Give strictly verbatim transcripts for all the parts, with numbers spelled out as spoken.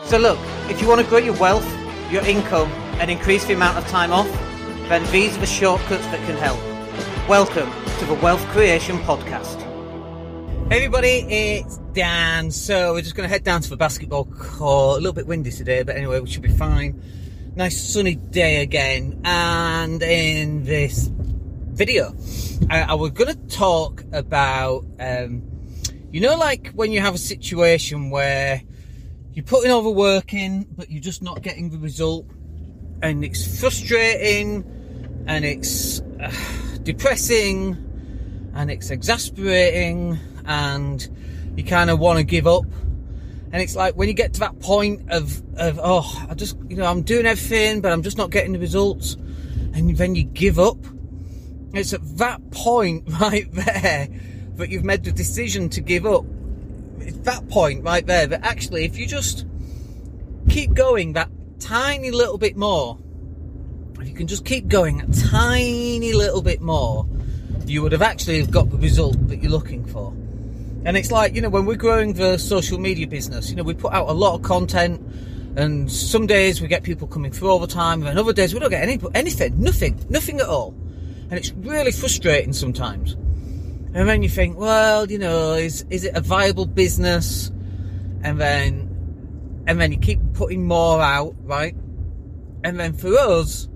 So look, if you want to grow your wealth, your income, and increase the amount of time off, then these are the shortcuts that can help. Welcome to the Wealth Creation Podcast. Hey everybody, it's Dan. So we're just going to head down to the basketball court. A little bit windy today, but anyway, we should be fine. Nice sunny day again. And in this video, I, I was going to talk about, um, you know, like when you have a situation where you're putting all the work in, but you're just not getting the result, and it's frustrating, and it's uh, depressing, and it's exasperating, and you kind of want to give up. And it's like when you get to that point of, of, oh, I just, you know, I'm doing everything, but I'm just not getting the results, and then you give up. It's at that point right there that you've made the decision to give up. It's that point right there that actually, if you just keep going that tiny little bit more, if you can just keep going a tiny little bit more, you would have actually got the result that you're looking for. And it's like, you know, when we're growing the social media business, you know, we put out a lot of content, and some days we get people coming through all the time, and other days we don't get any, anything, nothing, nothing at all. And it's really frustrating sometimes. And then you think, well, you know, is is it a viable business? And then, and then you keep putting more out, right? And then for us,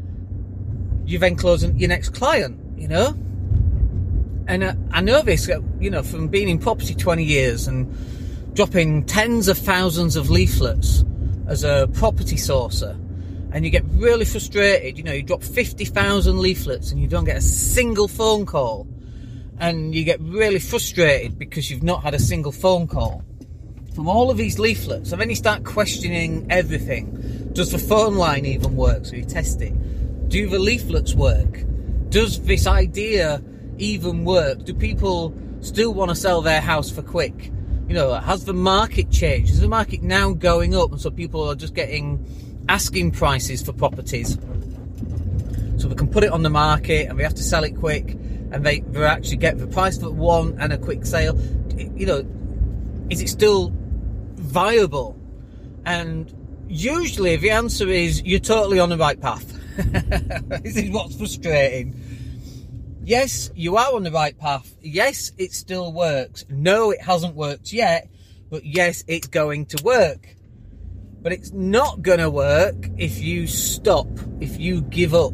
you then close your next client, you know? And uh, I know this, you know, from being in property twenty years and dropping tens of thousands of leaflets as a property sourcer. And you get really frustrated, you know, you drop fifty thousand leaflets and you don't get a single phone call. And you get really frustrated because you've not had a single phone call from all of these leaflets. And then you start questioning everything. Does the phone line even work? So you test it. Do the leaflets work? Does this idea even work? Do people still want to sell their house for quick? You know, has the market changed? Is the market now going up? And so people are just getting asking prices for properties. So they can put it on the market and we have to sell it quick. And they, they actually get the price that want and a quick sale. You know, is it still viable? And usually the answer is you're totally on the right path. This is what's frustrating. Yes, you are on the right path. Yes, it still works. No, it hasn't worked yet. But yes, it's going to work. But it's not going to work if you stop, if you give up.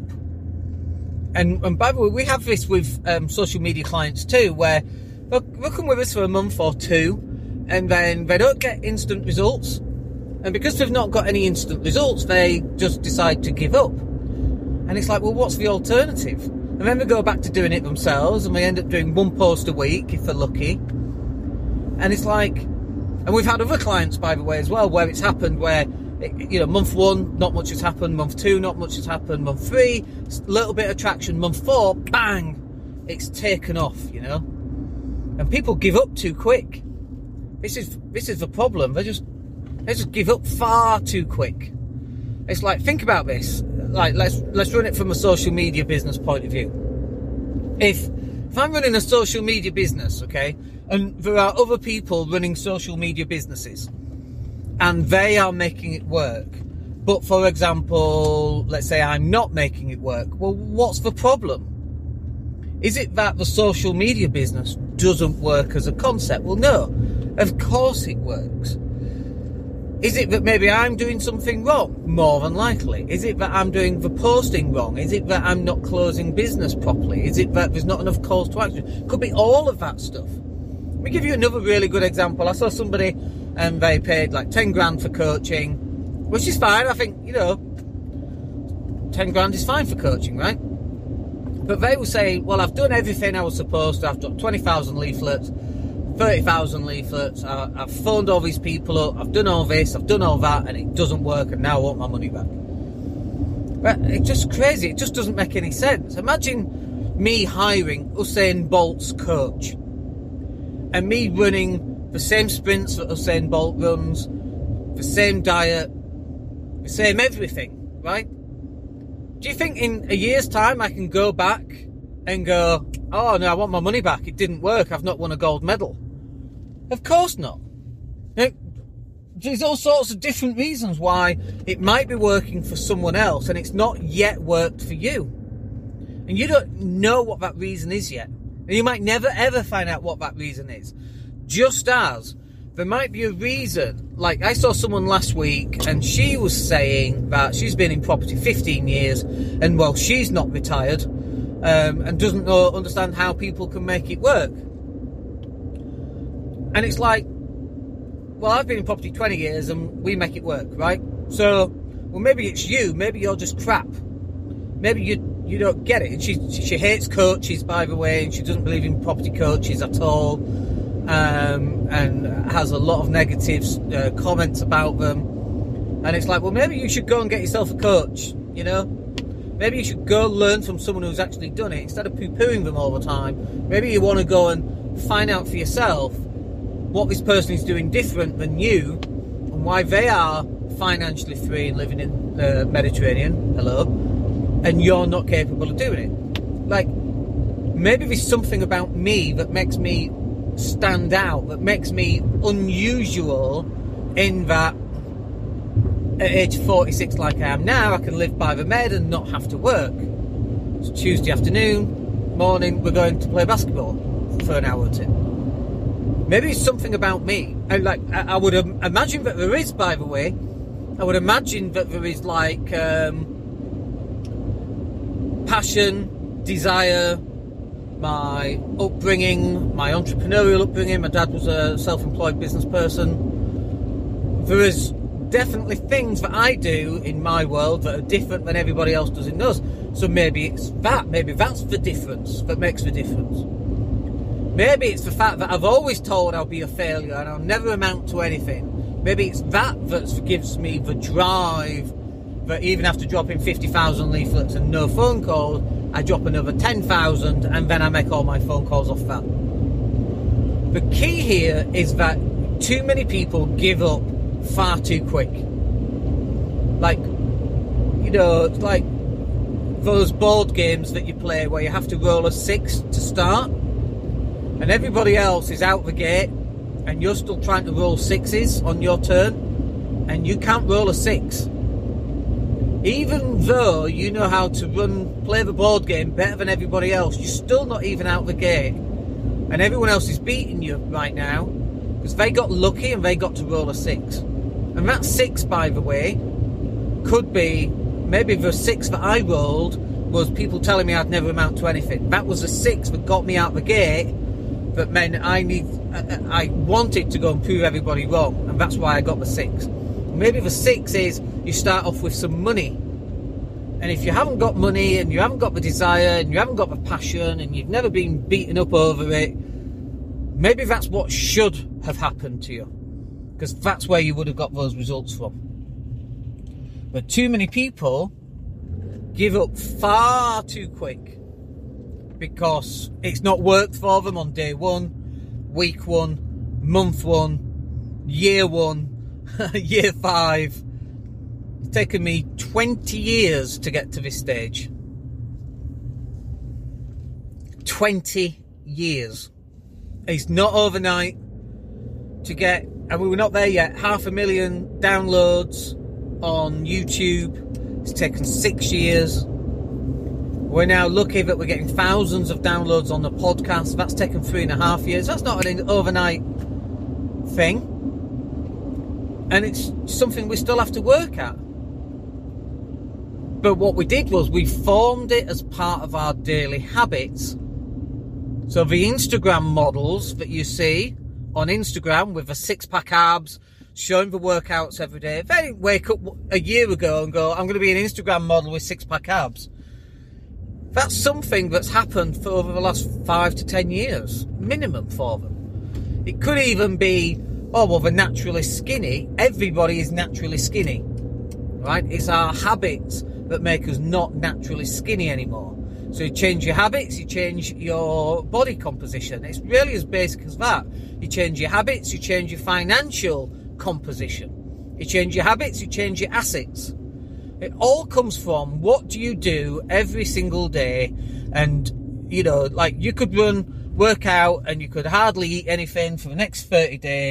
And, and by the way, we have this with um, social media clients too, where they'll, they'll come with us for a month or two, and then they don't get instant results. And because they've not got any instant results, they just decide to give up. And it's like, well, what's the alternative? And then they go back to doing it themselves, and they end up doing one post a week if they're lucky. And it's like, and we've had other clients, by the way, as well, where it's happened where, you know, month one, not much has happened. Month two, not much has happened. Month three, little bit of traction. Month four, bang, it's taken off, you know. And people give up too quick. This is this is the problem. They just they just give up far too quick. It's like, think about this. Like, let's let's run it from a social media business point of view. If if I'm running a social media business, okay, and there are other people running social media businesses, and they are making it work. But for example, let's say I'm not making it work. Well, what's the problem? Is it that the social media business doesn't work as a concept? Well, no. Of course it works. Is it that maybe I'm doing something wrong? More than likely. Is it that I'm doing the posting wrong? Is it that I'm not closing business properly? Is it that there's not enough calls to action? Could be all of that stuff. Let me give you another really good example. I saw somebody and they paid like ten grand for coaching, which is fine. I think, you know, ten grand is fine for coaching, right? But they will say, well, I've done everything I was supposed to. I've got twenty thousand leaflets, thirty thousand leaflets. I, I've phoned all these people up. I've done all this. I've done all that, and it doesn't work. And now I want my money back. But it's just crazy. It just doesn't make any sense. Imagine me hiring Usain Bolt's coach and me running the same sprints that Usain Bolt runs, the same diet, the same everything, right? Do you think in a year's time I can go back and go, oh no, I want my money back, it didn't work, I've not won a gold medal? Of course not. Now, there's all sorts of different reasons why it might be working for someone else and it's not yet worked for you. And you don't know what that reason is yet. And you might never ever find out what that reason is. Just as there might be a reason, like I saw someone last week and she was saying that she's been in property fifteen years and well, she's not retired um, and doesn't know, understand how people can make it work. And it's like, well, I've been in property twenty years and we make it work, right? So, well, maybe it's you. Maybe you're just crap. Maybe you you don't get it. And she she hates coaches, by the way, and she doesn't believe in property coaches at all, um, and has a lot of negative uh, comments about them. And it's like, well, maybe you should go and get yourself a coach, you know? Maybe you should go learn from someone who's actually done it instead of poo-pooing them all the time. Maybe you want to go and find out for yourself what this person is doing different than you and why they are financially free and living in the Mediterranean, hello, and you're not capable of doing it. Like, maybe there's something about me that makes me stand out, that makes me unusual in that at age forty-six like I am now, I can live by the med and not have to work. It's Tuesday afternoon, morning, we're going to play basketball for an hour or two. Maybe it's something about me. And like, I, I would um, imagine that there is, by the way. I would imagine that there is like um, passion, desire, my upbringing, my entrepreneurial upbringing. My dad was a self-employed business person. There is definitely things that I do in my world that are different than everybody else does in theirs. So maybe it's that. Maybe that's the difference that makes the difference. Maybe it's the fact that I've always told I'll be a failure and I'll never amount to anything. Maybe it's that that gives me the drive that even after dropping fifty thousand leaflets and no phone calls, I drop another ten thousand and then I make all my phone calls off that. The key here is that too many people give up far too quick. Like, you know, it's like those board games that you play where you have to roll a six to start. And everybody else is out the gate and you're still trying to roll sixes on your turn and you can't roll a six. Even though you know how to run, play the board game better than everybody else, you're still not even out the gate. And everyone else is beating you right now because they got lucky and they got to roll a six. And that six, by the way, could be maybe the six that I rolled was people telling me I'd never amount to anything. That was a six that got me out the gate. That meant I need, I wanted to go and prove everybody wrong, and that's why I got the six. Maybe the six is you start off with some money, and if you haven't got money, and you haven't got the desire, and you haven't got the passion, and you've never been beaten up over it, maybe that's what should have happened to you, because that's where you would have got those results from. But too many people give up far too quick. Because it's not worked for them on day one, week one, month one, year one, year five. It's taken me twenty years to get to this stage. twenty years. It's not overnight to get, and we were not there yet, half a million downloads on YouTube. It's taken six years. We're now lucky that we're getting thousands of downloads on the podcast. That's taken three and a half years. That's not an overnight thing. And it's something we still have to work at. But what we did was we formed it as part of our daily habits. So the Instagram models that you see on Instagram with the six-pack abs, showing the workouts every day. If they didn't wake up a year ago and go, I'm going to be an Instagram model with six-pack abs, that's something that's happened for over the last five to ten years, minimum for them. It could even be, oh, well, they're naturally skinny. Everybody is naturally skinny, right? It's our habits that make us not naturally skinny anymore. So you change your habits, you change your body composition. It's really as basic as that. You change your habits, you change your financial composition. You change your habits, you change your assets. It all comes from what do you do every single day. And, you know, like you could run, work out, and you could hardly eat anything for the next thirty days.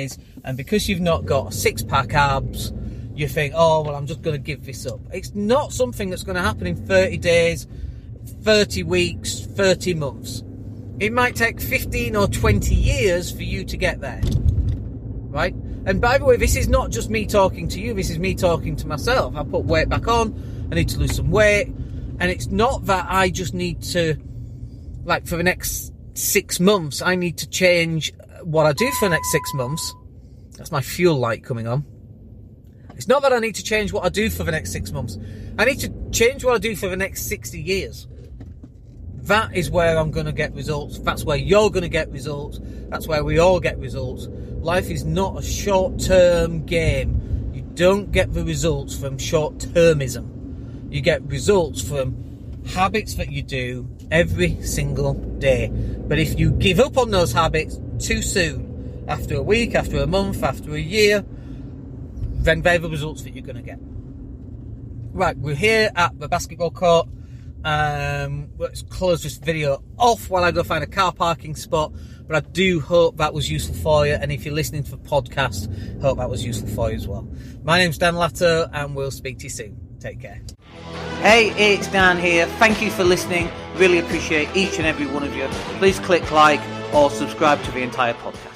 and because you've not got six-pack abs, you think, oh, well, I'm just going to give this up. It's not something that's going to happen in thirty days, thirty weeks, thirty months. It might take fifteen or twenty years for you to get there, right? And by the way, this is not just me talking to you, this is me talking to myself. I put weight back on, I need to lose some weight, and it's not that I just need to, like, for the next six months, I need to change what I do for the next six months. That's my fuel light coming on. It's not that I need to change what I do for the next six months. I need to change what I do for the next sixty years. That is where I'm going to get results. That's where you're going to get results. That's where we all get results. Life is not a short-term game. You don't get the results from short-termism. You get results from habits that you do every single day. But if you give up on those habits too soon, after a week, after a month, after a year, then they're the results that you're going to get. Right, we're here at the basketball court. Um, let's close this video off while I go find a car parking spot. But I do hope that was useful for you. And if you're listening to the podcast, hope that was useful for you as well. My name's Dan Latto, and we'll speak to you soon. Take care. Hey, it's Dan here. Thank you for listening. Really appreciate each and every one of you. Please click like or subscribe to the entire podcast.